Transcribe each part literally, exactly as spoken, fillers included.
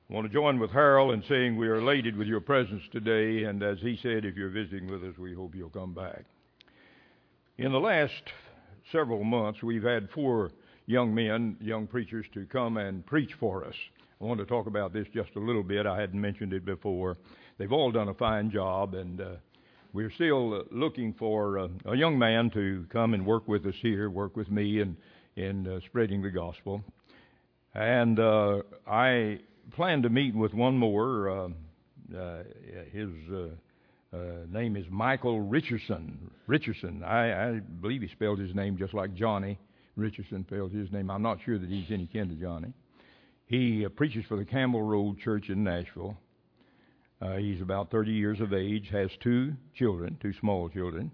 I want to join with Harold in saying we are elated with your presence today, and as he said, if you're visiting with us, we hope you'll come back. In the last several months, we've had four young men, young preachers, to come and preach for us. I want to talk about this just a little bit. I hadn't mentioned it before. They've all done a fine job, and uh, we're still looking for uh, a young man to come and work with us here, work with me in, in uh, spreading the gospel. And uh, I plan to meet with one more. Uh, uh, his uh, uh, name is Michael Richardson. Richardson. I, I believe he spelled his name just like Johnny Richardson spelled his name. I'm not sure that he's any kin to Johnny. He uh, preaches for the Campbell Road Church in Nashville. Uh, he's about thirty years of age, has two children, two small children.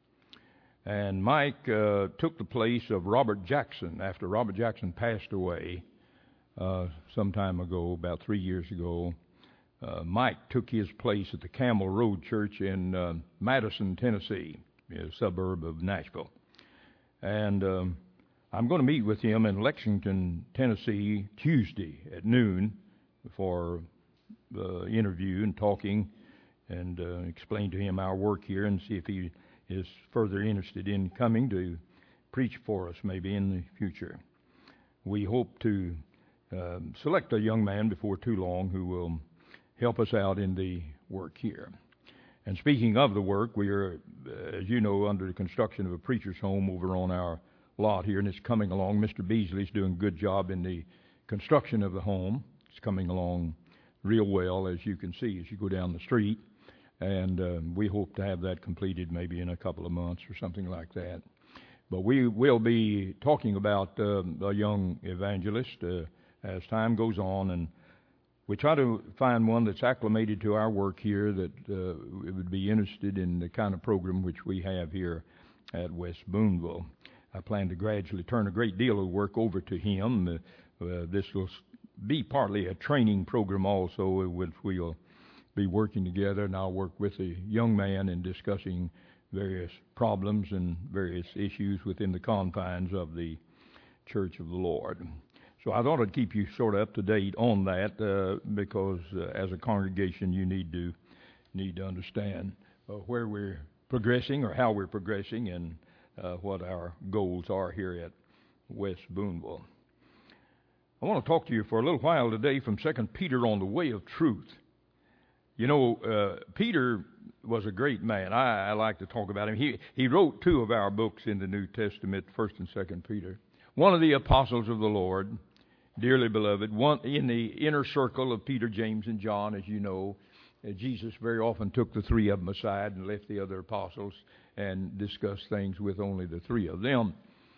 And Mike uh, took the place of Robert Jackson after Robert Jackson passed away. Uh, some time ago, about three years ago, uh, Mike took his place at the Campbell Road Church in uh, Madison, Tennessee, a suburb of Nashville. And um, I'm going to meet with him in Lexington, Tennessee, Tuesday at noon for the interview and talking and uh, explain to him our work here and see if he is further interested in coming to preach for us maybe in the future. We hope to Um, select a young man before too long who will help us out in the work here. And speaking of the work, we are, as you know, under the construction of a preacher's home over on our lot here, and it's coming along. Mister Beasley's doing a good job in the construction of the home. It's coming along real well, as you can see, as you go down the street. And uh, we hope to have that completed maybe in a couple of months or something like that. But we will be talking about uh, a young evangelist uh, as time goes on, and we try to find one that's acclimated to our work here, that uh, would be interested in the kind of program which we have here at West Boonville. I plan to gradually turn a great deal of work over to him. Uh, uh, this will be partly a training program also, which we'll be working together, and I'll work with the young man in discussing various problems and various issues within the confines of the Church of the Lord. So I thought I'd keep you sort of up to date on that uh, because uh, as a congregation you need to need to understand uh, where we're progressing or how we're progressing and uh, what our goals are here at West Boonville. I want to talk to you for a little while today from Second Peter on the way of truth. You know, uh, Peter was a great man. I, I like to talk about him. He he wrote two of our books in the New Testament, First and Second Peter. One of the apostles of the Lord, dearly beloved, one in the inner circle of Peter, James, and John, as you know. Uh, Jesus very often took the three of them aside and left the other apostles and discussed things with only the three of them.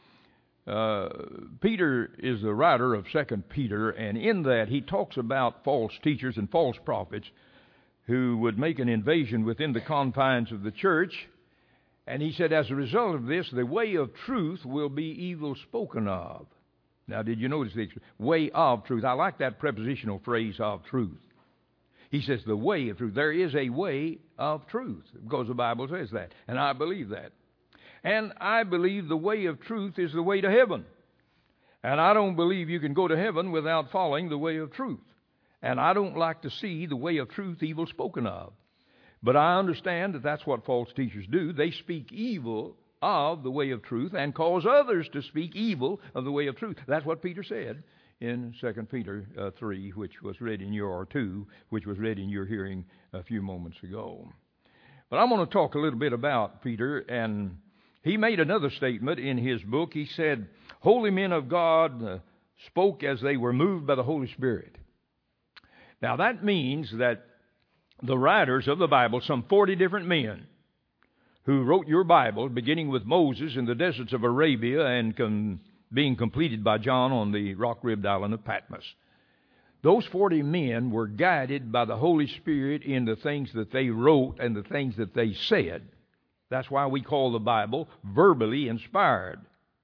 Uh, Peter is the writer of Second Peter, and in that he talks about false teachers and false prophets who would make an invasion within the confines of the church. And he said, as a result of this, the way of truth will be evil spoken of. Now, did you notice the way of truth? I like that prepositional phrase, of truth. He says the way of truth. There is a way of truth, because the Bible says that. And I believe that. And I believe the way of truth is the way to heaven. And I don't believe you can go to heaven without following the way of truth. And I don't like to see the way of truth evil spoken of. But I understand that that's what false teachers do. They speak evil of the way of truth and cause others to speak evil of the way of truth. That's what Peter said in Second Peter uh, three, which was read in your, or two, which was read in your hearing a few moments ago. But I want to talk a little bit about Peter, and he made another statement in his book. He said, holy men of God uh, spoke as they were moved by the Holy Spirit. Now that means that the writers of the Bible, some forty different men who wrote your Bible, beginning with Moses in the deserts of Arabia and com- being completed by John on the rock-ribbed island of Patmos. Those forty men were guided by the Holy Spirit in the things that they wrote and the things that they said. That's why we call the Bible verbally inspired,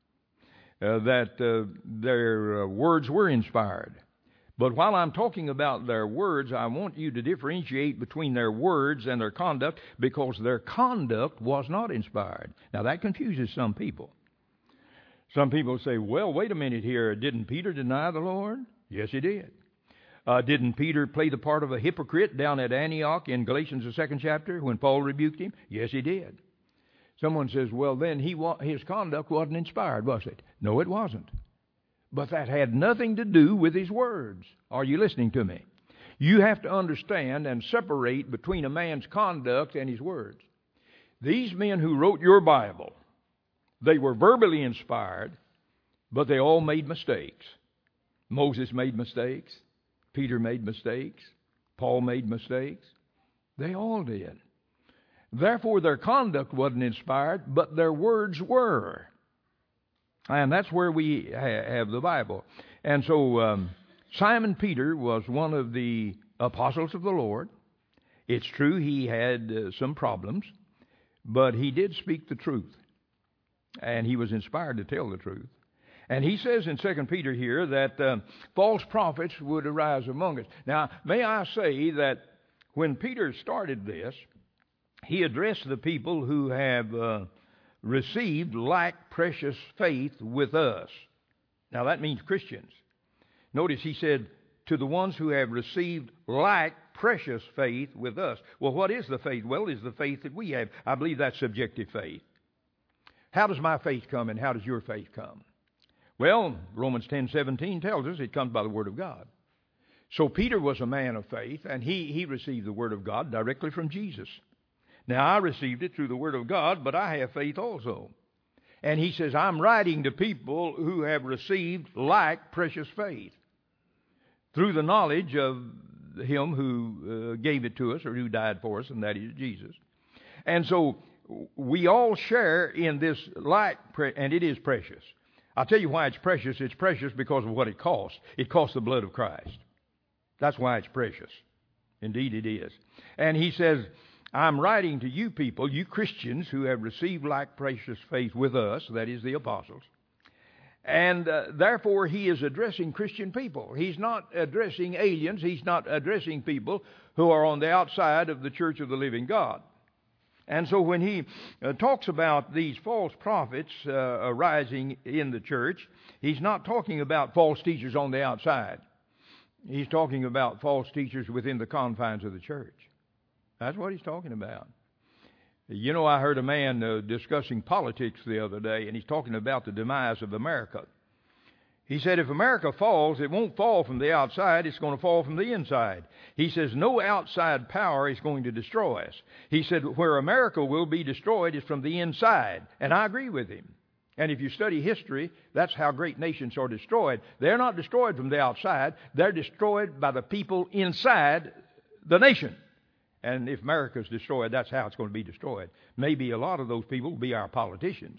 uh, that uh, their uh, words were inspired. But while I'm talking about their words, I want you to differentiate between their words and their conduct, because their conduct was not inspired. Now, that confuses some people. Some people say, well, wait a minute here. Didn't Peter deny the Lord? Yes, he did. Uh, didn't Peter play the part of a hypocrite down at Antioch in Galatians, the second chapter, when Paul rebuked him? Yes, he did. Someone says, well, then he wa- his conduct wasn't inspired, was it? No, it wasn't. But that had nothing to do with his words. Are you listening to me? You have to understand and separate between a man's conduct and his words. These men who wrote your Bible, they were verbally inspired, but they all made mistakes. Moses made mistakes. Peter made mistakes. Paul made mistakes. They all did. Therefore, their conduct wasn't inspired, but their words were. And that's where we ha- have the Bible. And so um, Simon Peter was one of the apostles of the Lord. It's true he had uh, some problems, but he did speak the truth. And he was inspired to tell the truth. And he says in Second Peter here that uh, false prophets would arise among us. Now, may I say that when Peter started this, he addressed the people who have uh, received like precious faith with us. Now, that means Christians. Notice he said, to the ones who have received like precious faith with us. Well, what is the faith? Well, it is the faith that we have. I believe that's subjective faith. How does my faith come and how does your faith come? Well, Romans ten seventeen tells us it comes by the Word of God. So Peter was a man of faith, and he, he received the Word of God directly from Jesus. Now, I received it through the Word of God, but I have faith also. And he says, I'm writing to people who have received like precious faith through the knowledge of Him who uh, gave it to us, or who died for us, and that is Jesus. And so we all share in this like, pre- and it is precious. I'll tell you why it's precious. It's precious because of what it costs. It costs the blood of Christ. That's why it's precious. Indeed it is. And he says, I'm writing to you people, you Christians who have received like precious faith with us, that is the apostles. And uh, therefore he is addressing Christian people. He's not addressing aliens. He's not addressing people who are on the outside of the church of the living God. And so when he uh, talks about these false prophets uh, arising in the church, he's not talking about false teachers on the outside. He's talking about false teachers within the confines of the church. That's what he's talking about. You know, I heard a man uh, discussing politics the other day, and he's talking about the demise of America. He said, if America falls, it won't fall from the outside, it's going to fall from the inside. He says, no outside power is going to destroy us. He said, where America will be destroyed is from the inside. And I agree with him. And if you study history, that's how great nations are destroyed. They're not destroyed from the outside, they're destroyed by the people inside the nation. And if America's destroyed, that's how it's going to be destroyed. Maybe a lot of those people will be our politicians.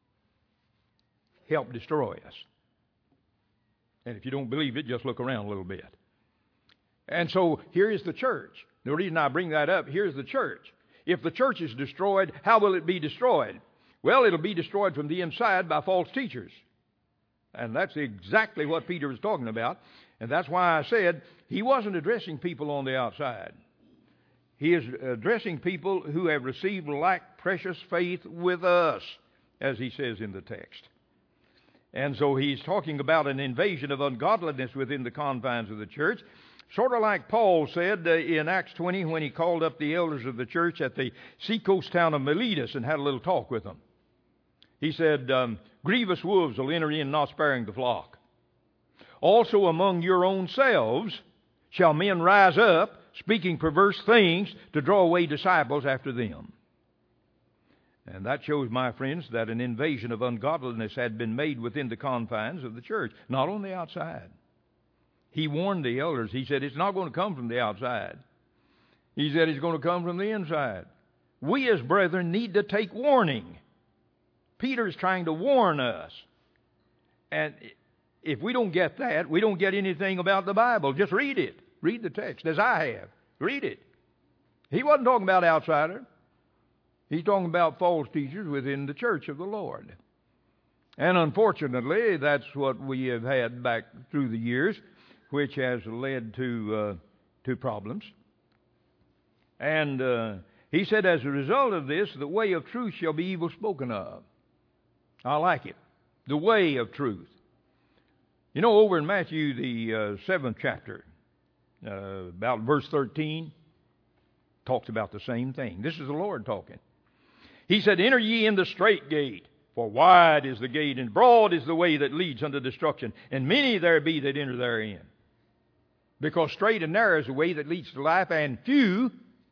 Help destroy us. And if you don't believe it, just look around a little bit. And so here is the church. The reason I bring that up, here's the church. If the church is destroyed, how will it be destroyed? Well, it'll be destroyed from the inside by false teachers. And that's exactly what Peter was talking about. And that's why I said he wasn't addressing people on the outside. He is addressing people who have received like precious faith with us, as he says in the text. And so he's talking about an invasion of ungodliness within the confines of the church, sort of like Paul said uh, in Acts twenty when he called up the elders of the church at the seacoast town of Miletus and had a little talk with them. He said, um, grievous wolves will enter in, not sparing the flock. Also among your own selves shall men rise up, speaking perverse things to draw away disciples after them. And that shows, my friends, that an invasion of ungodliness had been made within the confines of the church, not on the outside. He warned the elders. He said, it's not going to come from the outside. He said, it's going to come from the inside. We as brethren need to take warning. Peter is trying to warn us. And if we don't get that, we don't get anything about the Bible. Just read it. Read the text, as I have. Read it. He wasn't talking about outsider. He's talking about false teachers within the church of the Lord. And unfortunately, that's what we have had back through the years, which has led to uh, to problems. And uh, he said, as a result of this, the way of truth shall be evil spoken of. I like it. The way of truth. You know, over in Matthew, the uh, seventh chapter, uh, about verse thirteen, talks about the same thing. This is the Lord talking. He said, enter ye in the strait gate, for wide is the gate, and broad is the way that leads unto destruction, and many there be that enter therein. Because straight and narrow is the way that leads to life, and few,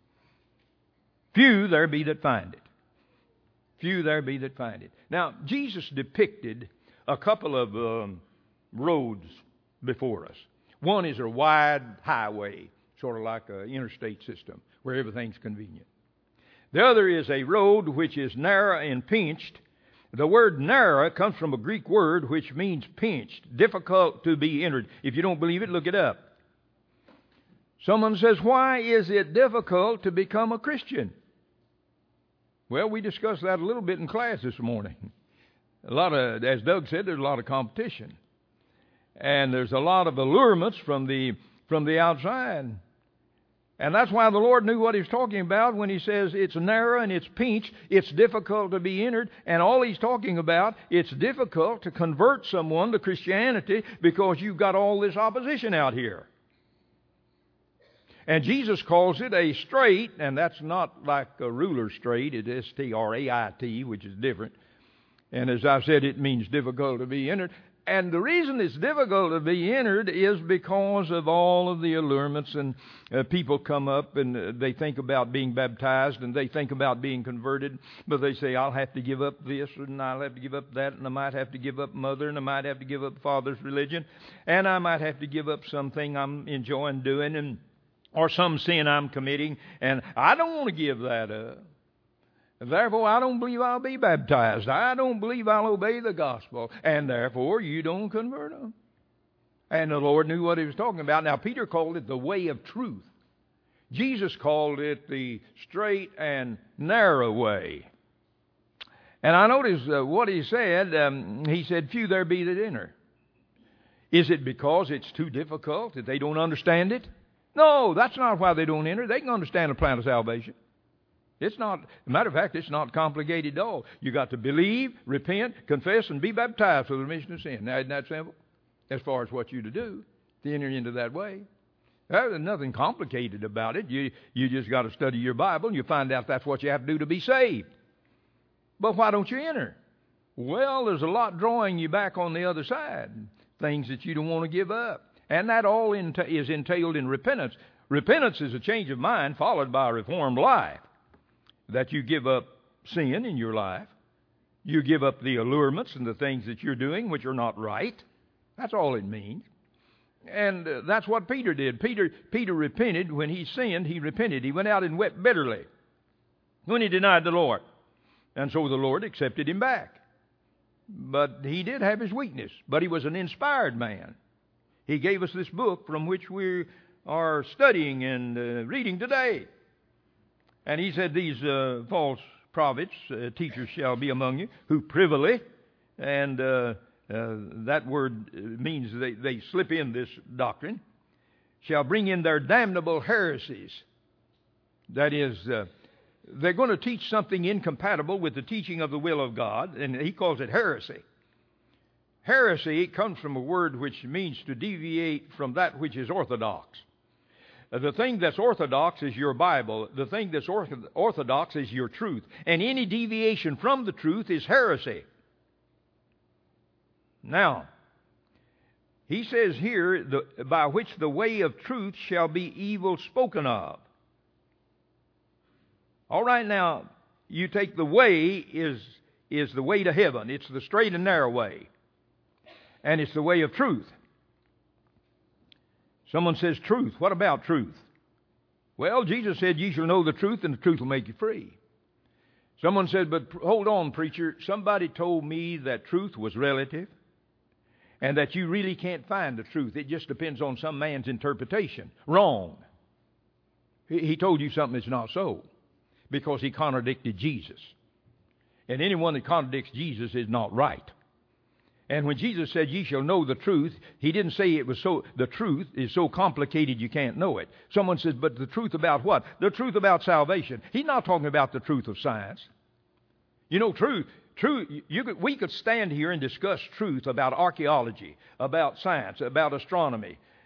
few there be that find it. Few there be that find it. Now, Jesus depicted a couple of um, roads before us. One is a wide highway, sort of like an interstate system, where everything's convenient. The other is a road which is narrow and pinched. The word narrow comes from a Greek word which means pinched, difficult to be entered. If you don't believe it, look it up. Someone says, why is it difficult to become a Christian? Well, we discussed that a little bit in class this morning. A lot of, as Doug said, there's a lot of competition. And there's a lot of allurements from the from the outside. And that's why the Lord knew what He was talking about when He says it's narrow and it's pinched, it's difficult to be entered. And all He's talking about, it's difficult to convert someone to Christianity because you've got all this opposition out here. And Jesus calls it a strait, and that's not like a ruler strait. It is S T R A I T, which is different. And as I've said, it means difficult to be entered. And the reason it's difficult to be entered is because of all of the allurements, and uh, people come up and uh, they think about being baptized and they think about being converted, but they say, I'll have to give up this and I'll have to give up that, and I might have to give up mother, and I might have to give up father's religion, and I might have to give up something I'm enjoying doing, and or some sin I'm committing, and I don't want to give that up. Therefore, I don't believe I'll be baptized. I don't believe I'll obey the gospel. And therefore, you don't convert them. And the Lord knew what He was talking about. Now, Peter called it the way of truth. Jesus called it the straight and narrow way. And I noticed uh, what He said. Um, he said, few there be that enter. Is it because it's too difficult that they don't understand it? No, that's not why they don't enter. They can understand the plan of salvation. It's not, as a matter of fact, it's not complicated at all. You got to believe, repent, confess, and be baptized for the remission of sin. Now, isn't that simple? As far as what you to do to enter into that way. There's nothing complicated about it. You, you just got to study your Bible, and you find out that's what you have to do to be saved. But why don't you enter? Well, there's a lot drawing you back on the other side. Things that you don't want to give up. And that all enta- is entailed in repentance. Repentance is a change of mind followed by a reformed life. That you give up sin in your life. You give up the allurements and the things that you're doing which are not right. That's all it means. And uh, that's what Peter did. Peter, Peter repented. When he sinned, he repented. He went out and wept bitterly when he denied the Lord. And so the Lord accepted him back. But he did have his weakness. But he was an inspired man. He gave us this book from which we are studying and uh, reading today. And he said, these uh, false prophets, uh, teachers shall be among you, who privily, and uh, uh, that word means they, they slip in this doctrine, shall bring in their damnable heresies. That is, uh, they're going to teach something incompatible with the teaching of the will of God, and he calls it heresy. Heresy comes from a word which means to deviate from that which is orthodox. The thing that's orthodox is your Bible. The thing that's orthodox is your truth. And any deviation from the truth is heresy. Now, he says here, the, by which the way of truth shall be evil spoken of. All right, now, you take the way is, is the way to heaven. It's the straight and narrow way. And it's the way of truth. Someone says truth. What about truth? Well, Jesus said, ye shall know the truth, and the truth will make you free. Someone said, but hold on, preacher. Somebody told me that truth was relative, and that you really can't find the truth. It just depends on some man's interpretation. Wrong. He told you something that's not so, because he contradicted Jesus. And anyone that contradicts Jesus is not right. And when Jesus said, ye shall know the truth, he didn't say it was so, the truth is so complicated you can't know it. Someone says, but the truth about what? The truth about salvation. He's not talking about the truth of science. You know, truth, truth, you could, we could stand here and discuss truth about archaeology, about science, about astronomy,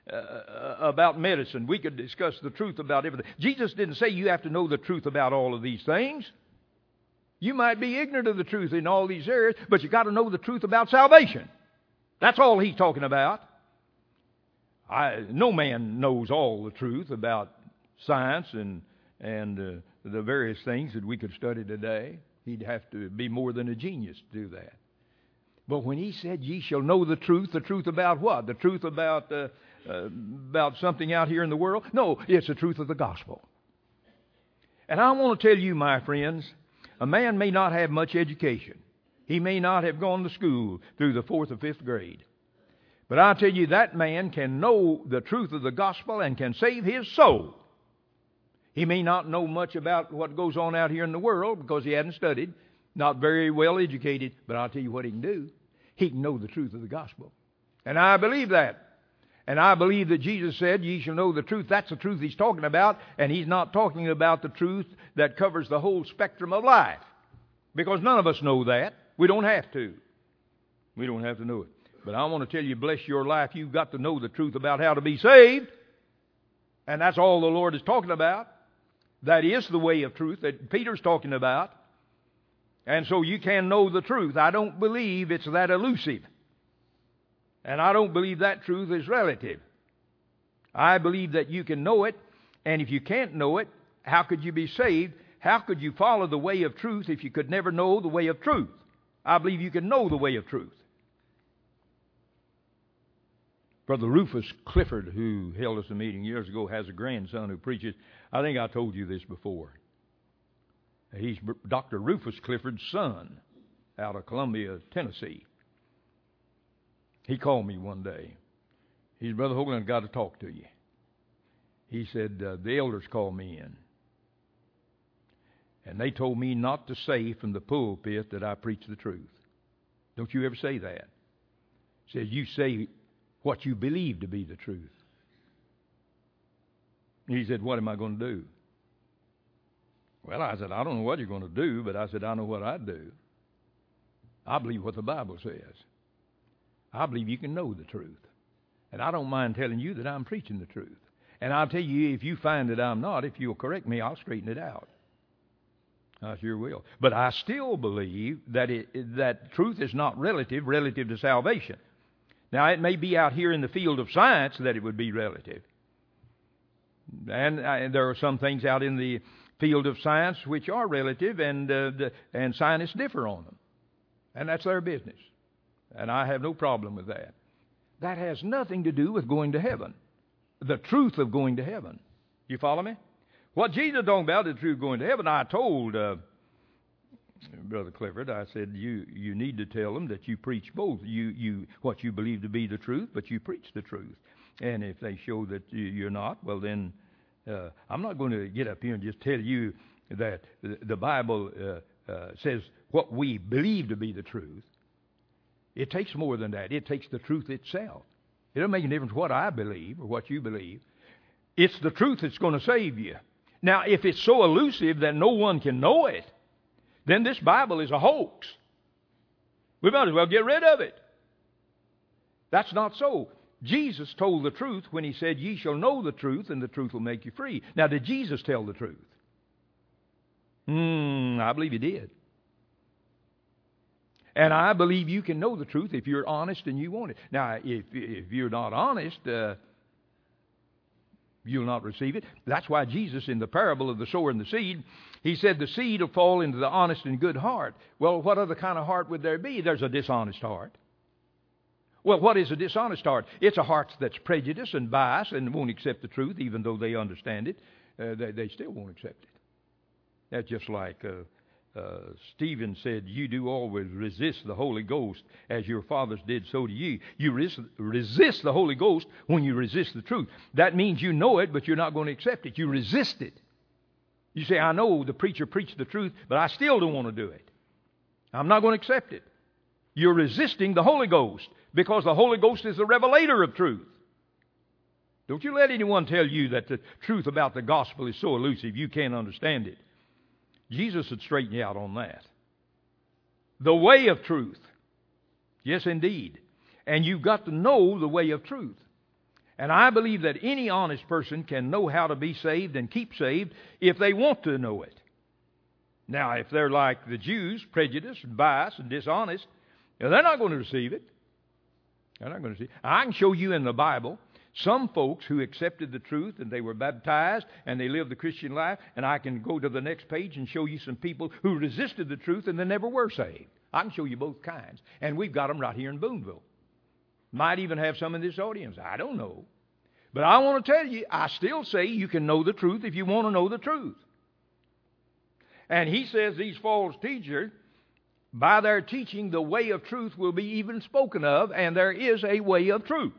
uh, about medicine. We could discuss the truth about everything. Jesus didn't say you have to know the truth about all of these things. You might be ignorant of the truth in all these areas, but you got to know the truth about salvation. That's all he's talking about. I, no man knows all the truth about science and and uh, the various things that we could study today. He'd have to be more than a genius to do that. But when he said, ye shall know the truth, the truth about what? The truth about uh, uh, about something out here in the world? No, it's the truth of the gospel. And I want to tell you, my friends, a man may not have much education. He may not have gone to school through the fourth or fifth grade. But I'll tell you, that man can know the truth of the gospel and can save his soul. He may not know much about what goes on out here in the world because he hadn't studied, not very well educated, but I'll tell you what he can do. He can know the truth of the gospel. And I believe that. And I believe that Jesus said, ye shall know the truth. That's the truth he's talking about, and he's not talking about the truth that covers the whole spectrum of life. Because none of us know that. We don't have to. We don't have to know it. But I want to tell you, bless your life, you've got to know the truth about how to be saved. And that's all the Lord is talking about. That is the way of truth that Peter's talking about. And so you can know the truth. I don't believe it's that elusive. And I don't believe that truth is relative. I believe that you can know it. And if you can't know it, how could you be saved? How could you follow the way of truth if you could never know the way of truth? I believe you can know the way of truth. Brother Rufus Clifford, who held us a meeting years ago, has a grandson who preaches. I think I told you this before. He's Doctor Rufus Clifford's son out of Columbia, Tennessee. He called me one day. He said, Brother Hoagland, I've got to talk to you. He said, uh, the elders called me in. And they told me not to say from the pulpit that I preach the truth. Don't you ever say that. He says, you say what you believe to be the truth. He said, what am I going to do? Well, I said, I don't know what you're going to do, but I said, I know what I'd do. I believe what the Bible says. I believe you can know the truth. And I don't mind telling you that I'm preaching the truth. And I'll tell you, if you find that I'm not, if you'll correct me, I'll straighten it out. I sure will. But I still believe that it, that truth is not relative, relative to salvation. Now, it may be out here in the field of science that it would be relative. And, uh, and there are some things out in the field of science which are relative, and uh, the, and scientists differ on them. And that's their business. And I have no problem with that. That has nothing to do with going to heaven. The truth of going to heaven. You follow me? What Jesus is talking about is the truth of going to heaven. I told uh, Brother Clifford, I said, you, you need to tell them that you preach both. You, you, what you believe to be the truth, but you preach the truth. And if they show that you're not, well then, uh, I'm not going to get up here and just tell you that the Bible uh, uh, says what we believe to be the truth. It takes more than that. It takes the truth itself. It doesn't make a difference what I believe or what you believe. It's the truth that's going to save you. Now, if it's so elusive that no one can know it, then this Bible is a hoax. We might as well get rid of it. That's not so. Jesus told the truth when he said, ye shall know the truth, and the truth will make you free. Now, did Jesus tell the truth? Hmm, I believe he did. And I believe you can know the truth if you're honest and you want it. Now, if, if you're not honest, uh, you'll not receive it. That's why Jesus, in the parable of the sower and the seed, he said the seed will fall into the honest and good heart. Well, what other kind of heart would there be? There's a dishonest heart. Well, what is a dishonest heart? It's a heart that's prejudiced and biased and won't accept the truth, even though they understand it. Uh, they, they still won't accept it. That's just like uh, uh, Stephen said, you do always resist the Holy Ghost as your fathers did, so do ye. You res- resist the Holy Ghost when you resist the truth. That means you know it, but you're not going to accept it. You resist it. You say, I know the preacher preached the truth, but I still don't want to do it. I'm not going to accept it. You're resisting the Holy Ghost because the Holy Ghost is the revelator of truth. Don't you let anyone tell you that the truth about the gospel is so elusive you can't understand it. Jesus would straighten you out on that. The way of truth. Yes, indeed. And you've got to know the way of truth. And I believe that any honest person can know how to be saved and keep saved if they want to know it. Now, if they're like the Jews, prejudiced, and biased, and dishonest, they're not going to receive it. They're not going to receive it. I can show you in the Bible some folks who accepted the truth and they were baptized and they lived the Christian life, and I can go to the next page and show you some people who resisted the truth and they never were saved. I can show you both kinds. And we've got them right here in Boonville. Might even have some in this audience. I don't know. But I want to tell you, I still say you can know the truth if you want to know the truth. And he says these false teachers, by their teaching, the way of truth will be even spoken of, and there is a way of truth.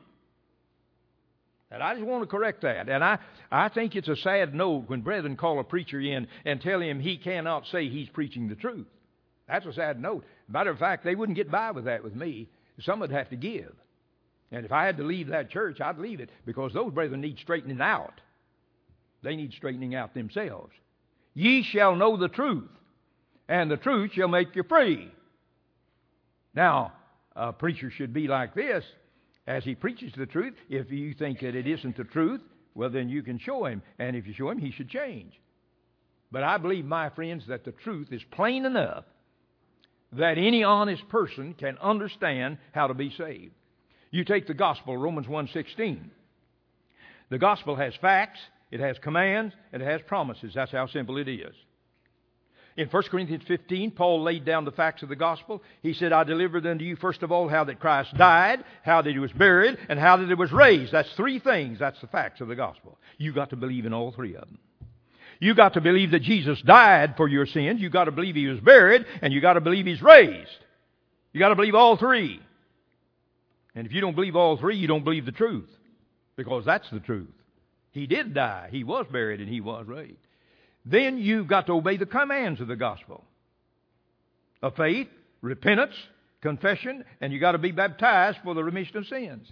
And I just want to correct that. And I, I think it's a sad note when brethren call a preacher in and tell him he cannot say he's preaching the truth. That's a sad note. Matter of fact, they wouldn't get by with that with me. Some would have to give. And if I had to leave that church, I'd leave it, because those brethren need straightening out. They need straightening out themselves. Ye shall know the truth, and the truth shall make you free. Now, a preacher should be like this. As he preaches the truth, if you think that it isn't the truth, well, then you can show him. And if you show him, he should change. But I believe, my friends, that the truth is plain enough that any honest person can understand how to be saved. You take the gospel, Romans one sixteen. The gospel has facts, it has commands, it has promises. That's how simple it is. In First Corinthians fifteen, Paul laid down the facts of the gospel. He said, I delivered unto you, first of all, how that Christ died, how that he was buried, and how that he was raised. That's three things. That's the facts of the gospel. You've got to believe in all three of them. You've got to believe that Jesus died for your sins. You've got to believe he was buried, and you've got to believe he's raised. You've got to believe all three. And if you don't believe all three, you don't believe the truth, because that's the truth. He did die, he was buried, and he was raised. Then you've got to obey the commands of the gospel of faith, repentance, confession, and you've got to be baptized for the remission of sins.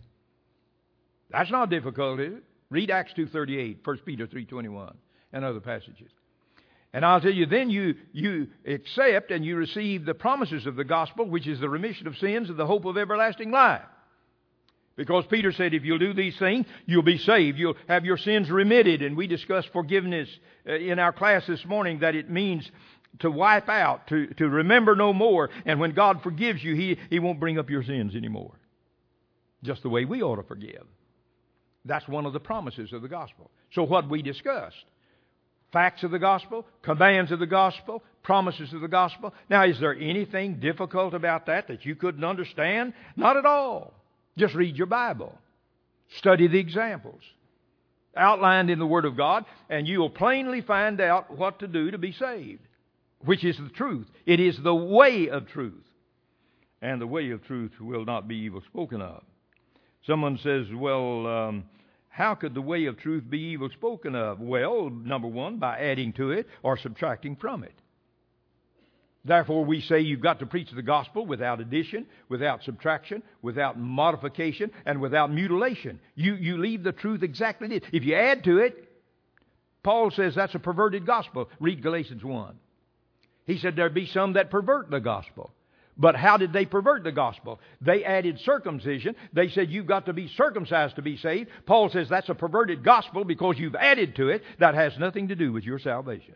That's not difficult, is it? Read Acts two thirty-eight, First Peter three twenty-one, and other passages. And I'll tell you, then you, you accept and you receive the promises of the gospel, which is the remission of sins and the hope of everlasting life. Because Peter said, if you'll do these things, you'll be saved. You'll have your sins remitted. And we discussed forgiveness in our class this morning, that it means to wipe out, to, to remember no more. And when God forgives you, He, He won't bring up your sins anymore. Just the way we ought to forgive. That's one of the promises of the gospel. So what we discussed, facts of the gospel, commands of the gospel, promises of the gospel. Now, is there anything difficult about that that you couldn't understand? Not at all. Just read your Bible. Study the examples outlined in the Word of God, and you will plainly find out what to do to be saved, which is the truth. It is the way of truth. And the way of truth will not be evil spoken of. Someone says, well, um, how could the way of truth be evil spoken of? Well, number one, by adding to it or subtracting from it. Therefore, we say you've got to preach the gospel without addition, without subtraction, without modification, and without mutilation. You, you leave the truth exactly as it is. If you add to it, Paul says that's a perverted gospel. Read Galatians one. He said there be some that pervert the gospel. But how did they pervert the gospel? They added circumcision. They said you've got to be circumcised to be saved. Paul says that's a perverted gospel because you've added to it. That has nothing to do with your salvation.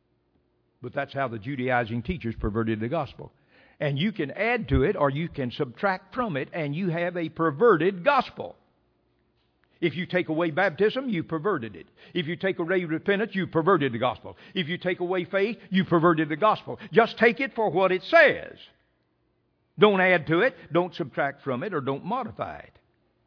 But that's how the Judaizing teachers perverted the gospel. And you can add to it or you can subtract from it, and you have a perverted gospel. If you take away baptism, you perverted it. If you take away repentance, you perverted the gospel. If you take away faith, you perverted the gospel. Just take it for what it says. Don't add to it, don't subtract from it, or don't modify it.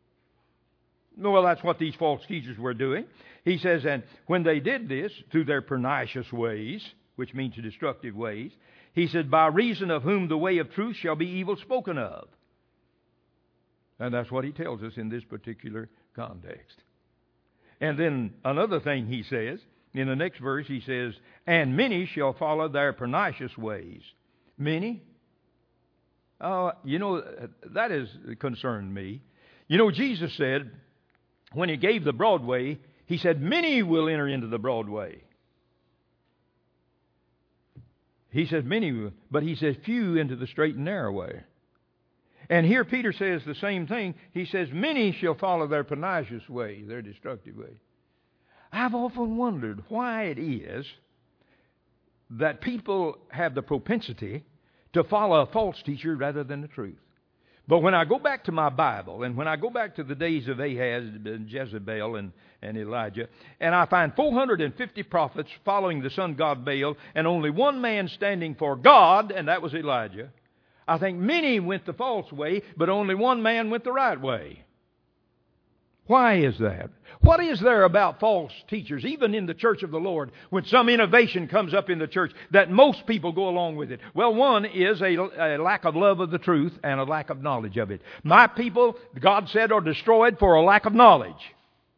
Well, that's what these false teachers were doing. He says, and when they did this through their pernicious ways, which means destructive ways, he said, by reason of whom the way of truth shall be evil spoken of. And that's what he tells us in this particular context. And then another thing he says, in the next verse he says, and many shall follow their pernicious ways. Many? Oh, you know, that has concerned me. You know, Jesus said, when he gave the broad way, he said, many will enter into the broad way. He said many, but he said few into the straight and narrow way. And here Peter says the same thing. He says, many shall follow their pernicious way, their destructive way. I've often wondered why it is that people have the propensity to follow a false teacher rather than the truth. But when I go back to my Bible, and when I go back to the days of Ahaz and Jezebel and, and Elijah, and I find four hundred fifty prophets following the sun god Baal, and only one man standing for God, and that was Elijah, I think many went the false way, but only one man went the right way. Why is that? What is there about false teachers, even in the church of the Lord, when some innovation comes up in the church, that most people go along with it? Well, one is a, a lack of love of the truth and a lack of knowledge of it. My people, God said, are destroyed for a lack of knowledge.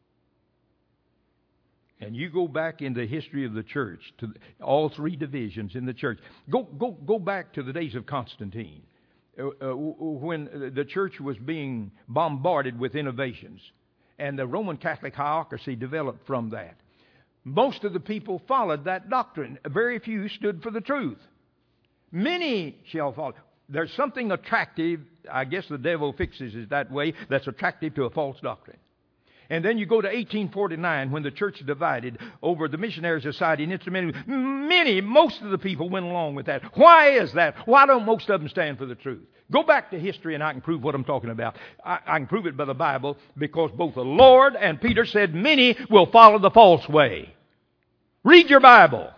And you go back in the history of the church, to all three divisions in the church. Go, go, go back to the days of Constantine, uh, uh, when the church was being bombarded with innovations. And the Roman Catholic hierarchy developed from that. Most of the people followed that doctrine. Very few stood for the truth. Many shall follow. There's something attractive, I guess the devil fixes it that way, that's attractive to a false doctrine. And then you go to eighteen forty-nine, when the church divided over the Missionary Society and instrumental. Many, most of the people went along with that. Why is that? Why don't most of them stand for the truth? Go back to history and I can prove what I'm talking about. I, I can prove it by the Bible, because both the Lord and Peter said many will follow the false way. Read your Bible.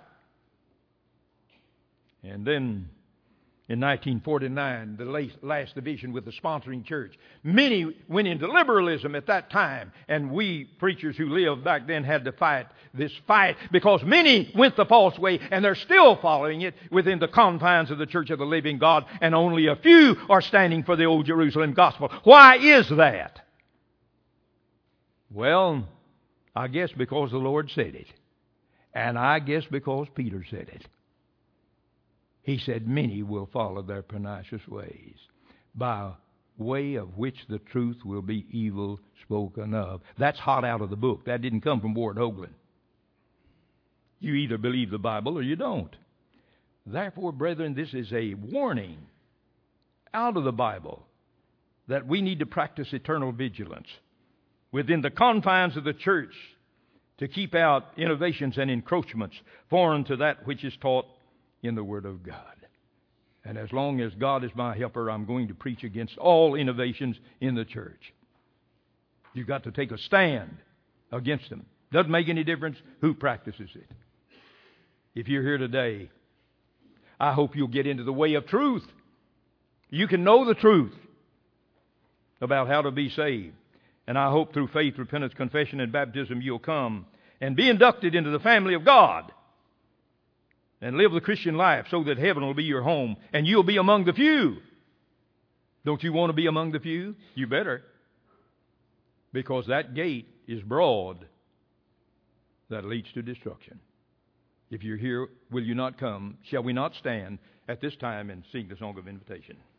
And then in nineteen forty-nine, the last, last division with the sponsoring church. Many went into liberalism at that time, and we preachers who lived back then had to fight this fight, because many went the false way, and they're still following it within the confines of the Church of the Living God, and only a few are standing for the Old Jerusalem gospel. Why is that? Well, I guess because the Lord said it, and I guess because Peter said it. He said, many will follow their pernicious ways, by way of which the truth will be evil spoken of. That's hot out of the book. That didn't come from Ward Hoagland. You either believe the Bible or you don't. Therefore, brethren, this is a warning out of the Bible that we need to practice eternal vigilance within the confines of the church to keep out innovations and encroachments foreign to that which is taught in the Word of God. And as long as God is my helper, I'm going to preach against all innovations in the church. You've got to take a stand against them. Doesn't make any difference who practices it. If you're here today, I hope you'll get into the way of truth. You can know the truth about how to be saved. And I hope through faith, repentance, confession, and baptism you'll come and be inducted into the family of God and live the Christian life so that heaven will be your home and you'll be among the few. Don't you want to be among the few? You better. Because that gate is broad that leads to destruction. If you're here, will you not come? Shall we not stand at this time and sing the song of invitation?